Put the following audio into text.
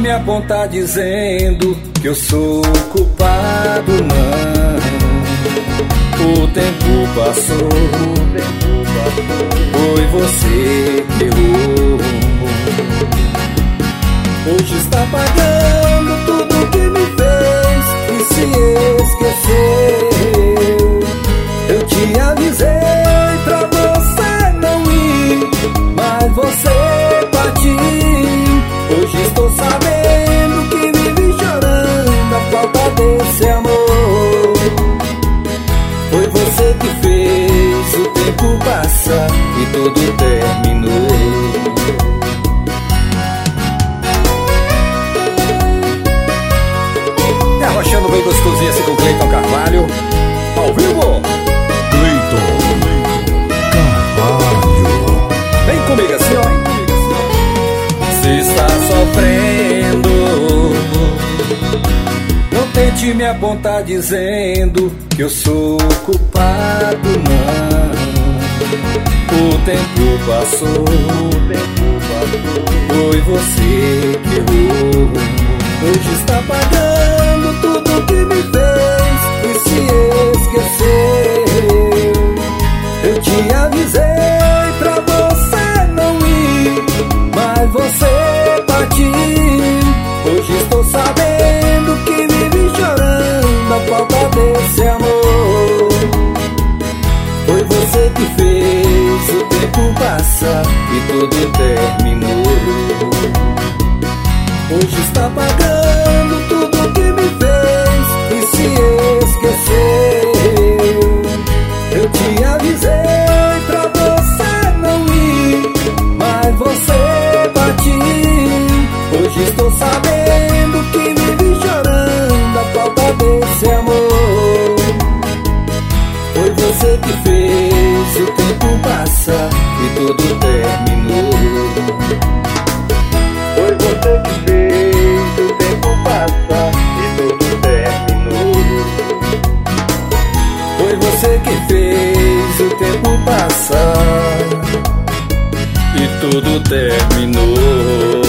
me apontar dizendo que eu sou culpado, não. O tempo passou, foi você que errou. Hoje está pagando tudo que me fez e se esqueceu. Eu te avisei pra você não ir, mas você partiu. Hoje estou sabendo que vive chorando a falta desse amor. Foi você que fez o tempo passar e tudo terminou. E arrochando bem gostosinho assim com Cleiton Carvalho, ao vivo. Cleiton Carvalho. Vem comigo assim, ó. Se está sofrendo, não tente me apontar dizendo que eu sou culpado, não. O tempo passou, foi você que errou. Hoje está pagando tudo que me fez e se esqueceu. Eu te avisei pra você não ir, mas você partiu. Hoje estou sabendo que vive chorando a falta desse amor. Foi você que fez o tempo passar e tudo terminou. Hoje está pagando tudo que me fez e se esqueceu. Eu te avisei pra você não ir, mas você partiu. Hoje estou sabendo que vive chorando a falta desse amor. Foi você que fez o tempo passar e tudo terminou. Foi você que fez o tempo passar e tudo terminou. Foi você que fez o tempo passar e tudo terminou.